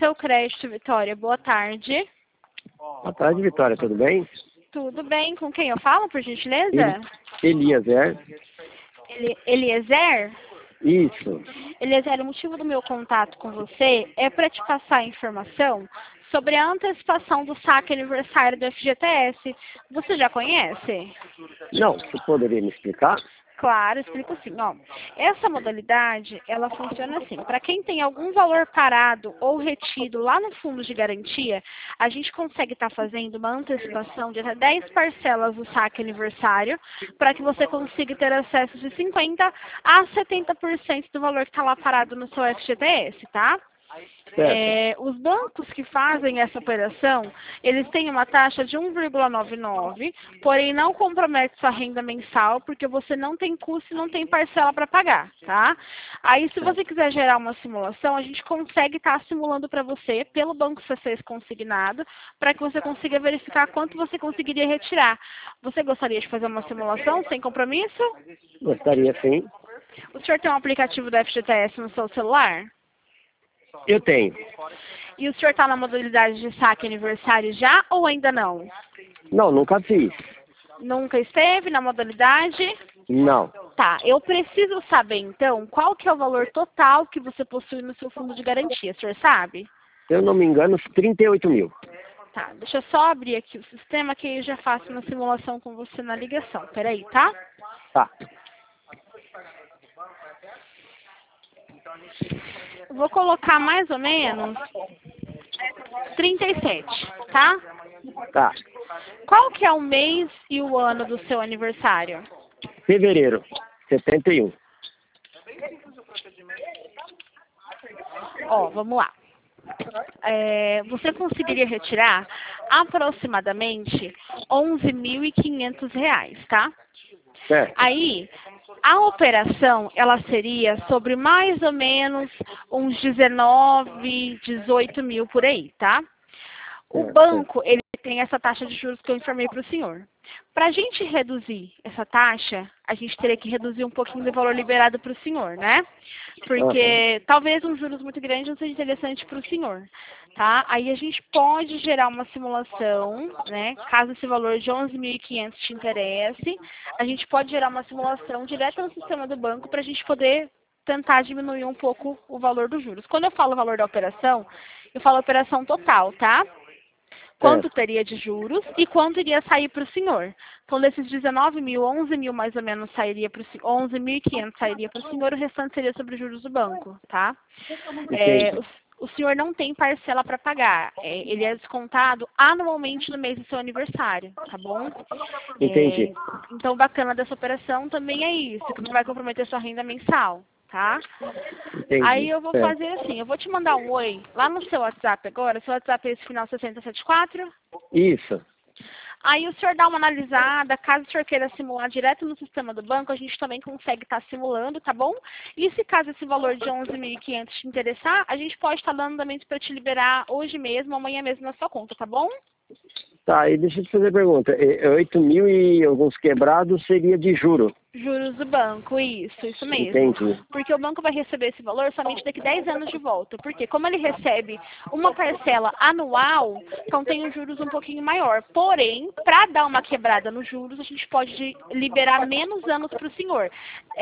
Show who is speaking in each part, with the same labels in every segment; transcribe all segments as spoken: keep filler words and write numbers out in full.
Speaker 1: Cartão Crédito Vitória, boa tarde.
Speaker 2: Boa tarde, Vitória, tudo bem?
Speaker 1: Tudo bem, com quem eu falo, por gentileza?
Speaker 2: Eliezer.
Speaker 1: Eli Eliezer?
Speaker 2: Isso.
Speaker 1: Eliezer, o motivo do meu contato com você é para te passar a informação sobre a antecipação do saque aniversário do F G T S. Você já conhece?
Speaker 2: Não, você poderia me explicar?
Speaker 1: Claro, explico sim. Ó, essa modalidade, ela funciona assim. Para quem tem algum valor parado ou retido lá no fundo de garantia, a gente consegue estar tá fazendo uma antecipação de até dez parcelas do saque aniversário, para que você consiga ter acesso de cinquenta a setenta por cento do valor que está lá parado no seu F G T S, tá? É, os bancos que fazem essa operação, eles têm uma taxa de um vírgula noventa e nove, porém não compromete sua renda mensal, porque você não tem custo e não tem parcela para pagar, tá? Aí, se você quiser gerar uma simulação, a gente consegue estar simulando para você, pelo banco C seis consignado, para que você consiga verificar quanto você conseguiria retirar. Você gostaria de fazer uma simulação sem compromisso?
Speaker 2: Gostaria, sim.
Speaker 1: O senhor tem um aplicativo do F G T S no seu celular?
Speaker 2: Eu tenho.
Speaker 1: E o senhor está na modalidade de saque aniversário já ou ainda não?
Speaker 2: Não, nunca fiz.
Speaker 1: Nunca esteve na modalidade?
Speaker 2: Não.
Speaker 1: Tá, eu preciso saber então qual que é o valor total que você possui no seu fundo de garantia, o senhor sabe?
Speaker 2: Se eu não me engano, trinta e oito mil.
Speaker 1: Tá, deixa eu só abrir aqui o sistema que eu já faço uma simulação com você na ligação. Peraí, tá?
Speaker 2: Tá.
Speaker 1: Vou colocar mais ou menos trinta e sete, tá?
Speaker 2: Tá.
Speaker 1: Qual que é o mês e o ano do seu aniversário?
Speaker 2: Fevereiro, setenta e um.
Speaker 1: Ó, vamos lá. É, você conseguiria retirar aproximadamente onze mil e quinhentos reais, tá?
Speaker 2: Certo.
Speaker 1: Aí, a operação, ela seria sobre mais ou menos uns dezenove, dezoito mil por aí, tá? O banco, ele tem essa taxa de juros que eu informei para o senhor. Para a gente reduzir essa taxa, a gente teria que reduzir um pouquinho do valor liberado para o senhor, né? Porque uhum. talvez um juros muito grande não seja interessante para o senhor, tá? Aí a gente pode gerar uma simulação, né? Caso esse valor de onze mil e quinhentos te interesse, a gente pode gerar uma simulação direto no sistema do banco para a gente poder tentar diminuir um pouco o valor dos juros. Quando eu falo o valor da operação, eu falo operação total, tá? Quanto é. teria de juros e quanto iria sair para o senhor. Então, desses dezenove mil, onze mil mais ou menos sairia para o senhor, onze mil e quinhentos sairia para o senhor, o restante seria sobre os juros do banco, tá? É, o, o senhor não tem parcela para pagar, é, ele é descontado anualmente no mês do seu aniversário, tá bom?
Speaker 2: Entendi.
Speaker 1: É, então, o bacana dessa operação também é isso, que não vai comprometer sua renda mensal. Tá?
Speaker 2: Entendi.
Speaker 1: Aí eu vou
Speaker 2: é.
Speaker 1: fazer assim, eu vou te mandar um oi lá no seu WhatsApp agora, seu WhatsApp é esse final sessenta e sete quatro?
Speaker 2: Isso.
Speaker 1: Aí o senhor dá uma analisada, caso o senhor queira simular direto no sistema do banco, a gente também consegue estar simulando, tá bom? E se caso esse valor de onze mil e quinhentos te interessar, a gente pode estar dando andamento para te liberar hoje mesmo, amanhã mesmo na sua conta, tá bom?
Speaker 2: Tá, e deixa eu te fazer a pergunta, oito mil e alguns quebrados seria de juro?
Speaker 1: Juros do banco, isso, isso mesmo.
Speaker 2: Entendi.
Speaker 1: Porque o banco vai receber esse valor somente daqui a dez anos de volta. Porque como ele recebe uma parcela anual, então tem os juros um pouquinho maior. Porém, para dar uma quebrada nos juros, a gente pode liberar menos anos para o senhor.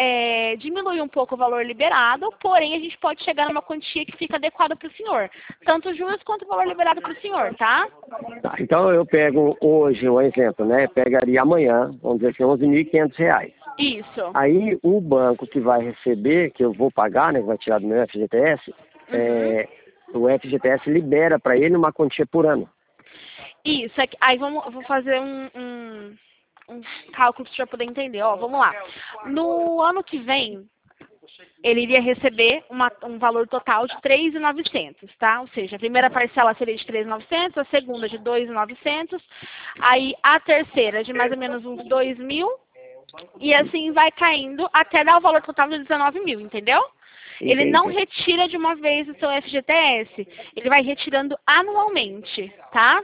Speaker 1: É, diminui um pouco o valor liberado, porém a gente pode chegar numa quantia que fica adequada para o senhor. Tanto os juros quanto o valor liberado para o senhor, tá?
Speaker 2: Tá, então eu pego hoje, um exemplo, né? Pegaria amanhã, vamos dizer assim, onze mil e quinhentos reais.
Speaker 1: Isso.
Speaker 2: Aí o banco que vai receber, que eu vou pagar, né, que vai tirar do meu F G T S, uhum. é, o F G T S libera para ele uma quantia por ano.
Speaker 1: Isso, é que, aí vamos, vou fazer um, um, um cálculo para o senhor poder entender. Ó, vamos lá. No ano que vem, ele iria receber uma, um valor total de três mil e novecentos, tá? Ou seja, a primeira parcela seria de três mil e novecentos, a segunda de dois mil e novecentos, aí a terceira de mais ou menos uns dois mil, e assim vai caindo até dar o valor total de dezenove mil, entendeu?
Speaker 2: Entendi.
Speaker 1: Ele não retira de uma vez o seu F G T S, ele vai retirando anualmente, tá?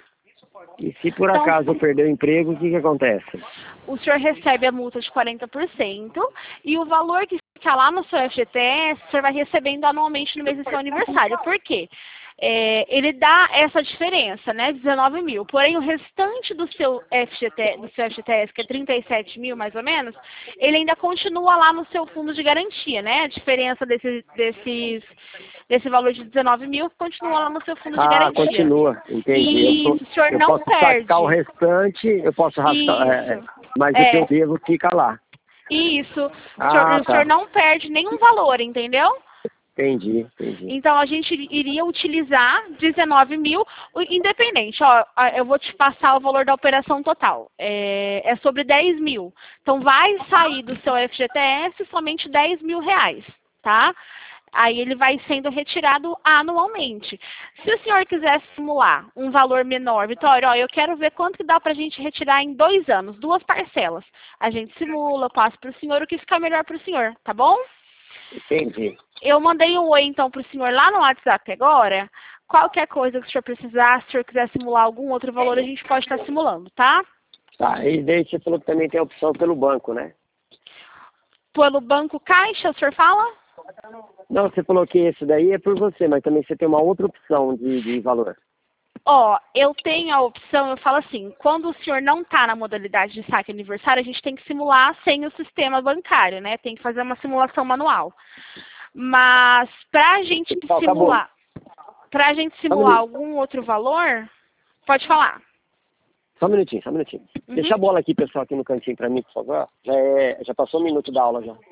Speaker 2: E se por
Speaker 1: então,
Speaker 2: acaso eu perder o emprego, o que que acontece?
Speaker 1: O senhor recebe a multa de quarenta por cento e o valor que fica lá no seu F G T S, o senhor vai recebendo anualmente no mês do seu aniversário. Por quê? é, ele dá essa diferença, né, dezenove mil. Porém, o restante do seu F G T, do seu F G T S, que é trinta e sete mil mais ou menos, ele ainda continua lá no seu fundo de garantia, né? A diferença desse, desses, desse valor de dezenove mil continua lá no seu fundo de
Speaker 2: Ah,
Speaker 1: garantia.
Speaker 2: continua, entendi.
Speaker 1: E
Speaker 2: eu,
Speaker 1: o senhor
Speaker 2: eu
Speaker 1: não
Speaker 2: posso
Speaker 1: perde.
Speaker 2: sacar o restante, eu posso rascar, é, mas
Speaker 1: É.
Speaker 2: o que eu devo fica lá.
Speaker 1: Isso. O,
Speaker 2: Ah,
Speaker 1: senhor,
Speaker 2: tá.
Speaker 1: o senhor não perde nenhum valor, entendeu?
Speaker 2: Entendi, entendi.
Speaker 1: Então, a gente iria utilizar dezenove mil, independente. Ó, eu vou te passar o valor da operação total. É, é sobre dez mil. Então, vai sair do seu F G T S somente dez mil reais, tá? Aí ele vai sendo retirado anualmente. Se o senhor quiser simular um valor menor, Vitória, ó, eu quero ver quanto que dá para a gente retirar em dois anos, duas parcelas. A gente simula, eu passo para o senhor o que ficar melhor para o senhor, tá bom?
Speaker 2: Entendi.
Speaker 1: Eu mandei um oi, então, para o senhor lá no WhatsApp agora. Qualquer coisa que o senhor precisar, se o senhor quiser simular algum outro valor, a gente pode estar simulando, tá?
Speaker 2: Tá, e daí você falou que também tem a opção pelo banco, né?
Speaker 1: Pelo banco Caixa, o senhor fala?
Speaker 2: Não, você falou que esse daí é por você, mas também você tem uma outra opção de, de valor.
Speaker 1: Ó, eu tenho a opção, eu falo assim, quando o senhor não está na modalidade de saque aniversário, a gente tem que simular sem o sistema bancário, né? Tem que fazer uma simulação manual. Mas para a gente
Speaker 2: Então,
Speaker 1: simular, para a gente simular algum outro valor, pode falar.
Speaker 2: Só um minutinho, só um minutinho.
Speaker 1: Uhum.
Speaker 2: Deixa a bola aqui, pessoal, aqui no cantinho para mim, por favor. Já, é, já passou um minuto da aula já.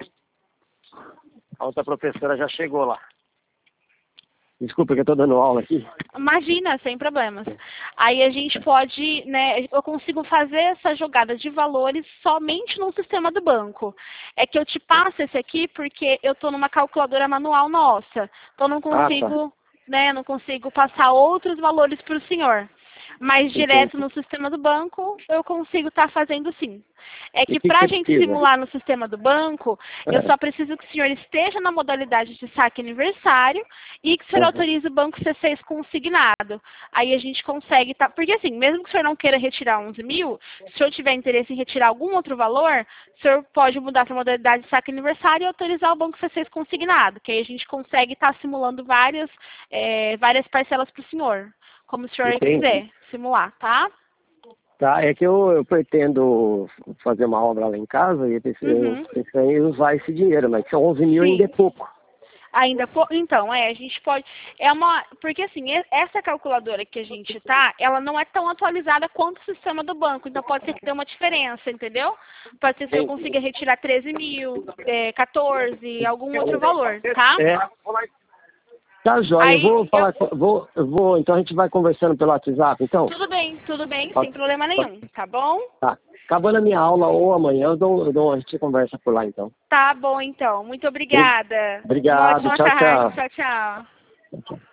Speaker 2: A outra professora já chegou lá. Desculpa que eu estou dando aula aqui.
Speaker 1: Imagina, sem problemas. Aí a gente pode, né, eu consigo fazer essa jogada de valores somente no sistema do banco. É que eu te passo esse aqui porque eu estou numa calculadora manual nossa. Então não consigo, ah, tá. né, não consigo passar outros valores para o senhor. Mas direto no sistema do banco, eu consigo estar tá fazendo sim. É que, que para a gente precisa? simular no sistema do banco, é. eu só preciso que o senhor esteja na modalidade de saque aniversário e que o senhor uhum. autorize o banco C seis consignado. Aí a gente consegue, tá, porque assim, mesmo que o senhor não queira retirar onze mil, se o senhor tiver interesse em retirar algum outro valor, o senhor pode mudar para a modalidade de saque aniversário e autorizar o banco C seis consignado, que aí a gente consegue estar tá simulando várias, é, várias parcelas para o senhor, como o senhor Entendi. quiser simular, tá?
Speaker 2: Tá, é que eu, eu pretendo fazer uma obra lá em casa e eu pensei, uhum. pensei em usar esse dinheiro, mas onze mil ainda é pouco.
Speaker 1: Ainda pou... Então, é, a gente pode... É uma... Porque, assim, essa calculadora que a gente tá, ela não é tão atualizada quanto o sistema do banco, então pode ser que dê uma diferença, entendeu? Pode ser que eu consiga retirar treze mil, é, quatorze, algum outro valor, tá?
Speaker 2: É. Tá, Joia,
Speaker 1: Aí,
Speaker 2: eu vou falar, eu... vou, eu vou, então a gente vai conversando pelo WhatsApp, então?
Speaker 1: Tudo bem, tudo bem, sem problema nenhum, tá bom?
Speaker 2: Tá, acabando a minha aula ou amanhã, eu dou, eu dou, a gente conversa por lá, então.
Speaker 1: Tá bom, então, muito obrigada.
Speaker 2: Obrigado, tchau,
Speaker 1: tarde.
Speaker 2: tchau.
Speaker 1: Tchau, tchau.
Speaker 2: Tchau, tchau.